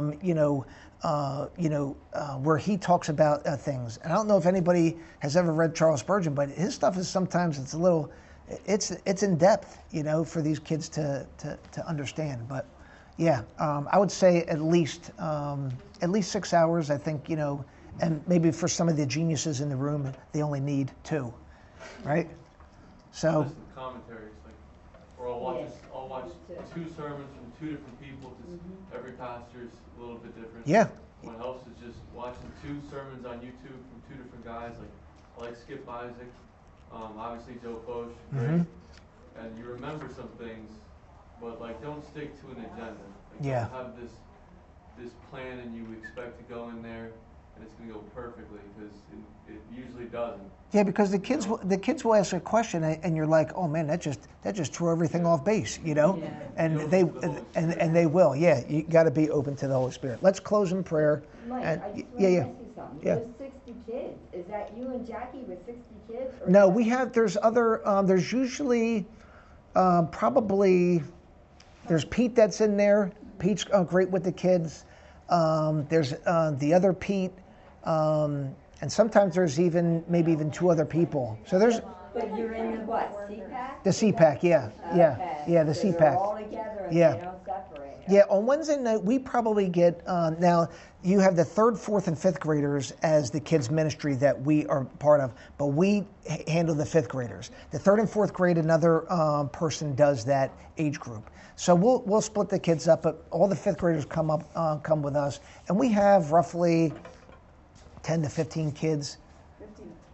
S1: where he talks about things. And I don't know if anybody has ever read Charles Spurgeon, but his stuff is sometimes it's in depth, for these kids to understand. But yeah, I would say at least 6 hours. I think and maybe for some of the geniuses in the room, they only need 2, right? So.
S4: Listen to commentaries, or I'll watch 2 sermons from 2 different people. Because every pastor's a little bit different.
S1: Yeah.
S4: What helps is just watching 2 sermons on YouTube from 2 different guys. I like Skip Isaac, obviously Joe Focht, great. And you remember some things, but don't stick to an agenda. Don't have this plan and you expect to go in there and it's going to go perfectly, because it usually doesn't.
S1: Yeah, because the kids will ask a question and you're like, oh man, that just threw everything off base, Yeah. And they will. Yeah, you got to be open to the Holy Spirit. Let's close in prayer.
S6: Mike,
S1: And,
S6: I just want
S1: yeah.
S6: to ask you something.
S1: Yeah.
S6: There's 60 kids. Is that you and Jackie with 60 kids? Or
S1: No, there's other. There's usually probably there's Pete that's in there. Pete's great with the kids. There's the other Pete. And sometimes there's maybe even 2 other people. So there's.
S6: But you're in the what? CPAC?
S1: The CPAC, yeah, the
S6: so
S1: CPAC.
S6: They're all together and
S1: Yeah.
S6: they don't separate.
S1: Yeah, on Wednesday night we probably get. Now you have the 3rd, 4th, and 5th graders as the kids ministry that we are part of, but we handle the 5th graders. The 3rd and 4th grade, another person does that age group. So we'll split the kids up, but all the 5th graders come with us, and we have roughly 10 to 15 kids.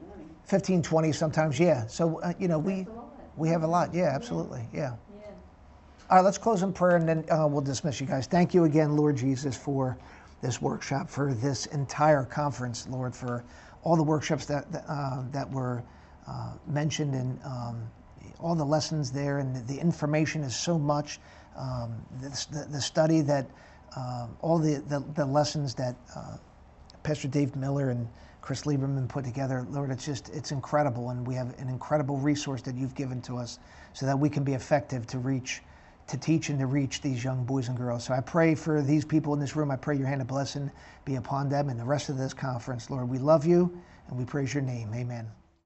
S1: 15, 20 sometimes, yeah. So, you know,
S6: That's a lot.
S1: we have a lot. Yeah, absolutely. Yeah.
S6: Yeah.
S1: All right, let's close in prayer and then we'll dismiss you guys. Thank you again, Lord Jesus, for this workshop, for this entire conference, Lord, for all the workshops that were mentioned and all the lessons there. And the information is so much. The study that, all the lessons that Pastor Dave Miller and Chris Lieberman put together, Lord, it's incredible. And we have an incredible resource that you've given to us so that we can be effective to teach and to reach these young boys and girls. So I pray for these people in this room. I pray your hand of blessing be upon them and the rest of this conference. Lord, we love you and we praise your name. Amen.